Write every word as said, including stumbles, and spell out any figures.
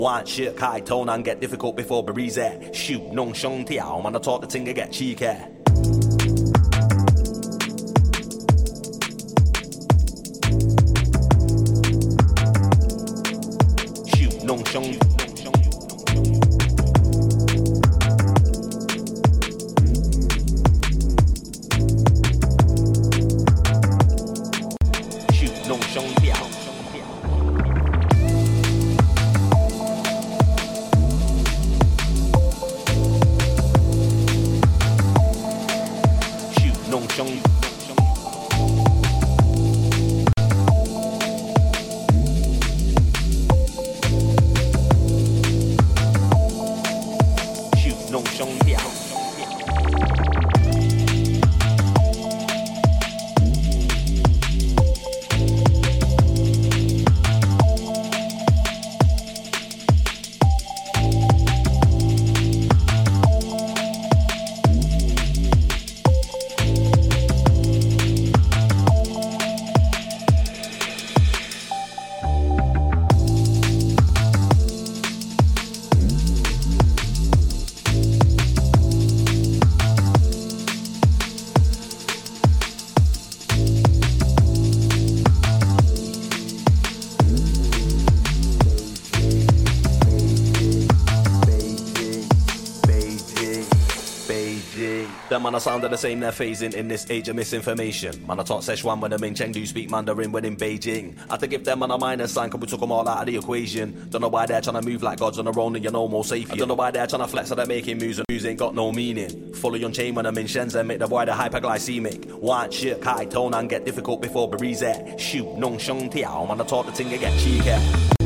One shit high tone and get difficult before breeze. Shoot, non shong tiao, man, I talk the thing I get cheeky. Shoot, non shong. Shoot, non shong tiao. Nong shong. Shoot, nong shong tiao. Them man, I sound the same, they're phasing in this age of misinformation. Man, I talk Szechuan when I'm in Chengdu, speak Mandarin when in Beijing. I had to give them man a minus sign, cause we took them all out of the equation. Don't know why they're trying to move like gods on their own and you're no more safe. I don't know why they're trying to flex that they're making moves and moves ain't got no meaning. Fully on chain when I'm in Shenzhen, make the wider hyperglycemic. White shit, high tone and get difficult before breeze. Shoot, non shong tiao, man, I talk the thing I get cheeky.